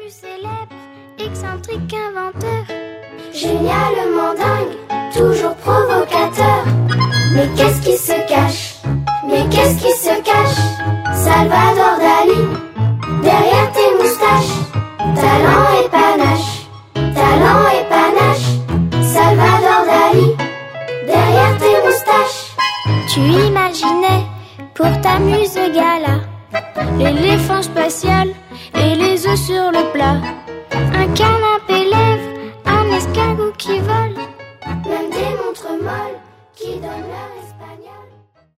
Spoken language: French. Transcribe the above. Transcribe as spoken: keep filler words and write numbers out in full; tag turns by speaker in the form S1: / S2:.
S1: plus célèbre, excentrique, inventeur,
S2: génialement dingue, toujours provocateur. Mais qu'est-ce qui se cache? Mais qu'est-ce qui se cache? Salvador Dali, derrière tes moustaches, talent et panache, talent et panache. Salvador Dali, derrière tes moustaches.
S1: Tu imaginais pour ta muse gala l'éléphant spatial et les œufs sur le plat, un canapé lèvres, un escargot qui vole,
S2: même des montres molles qui donnent l'heure espagnole.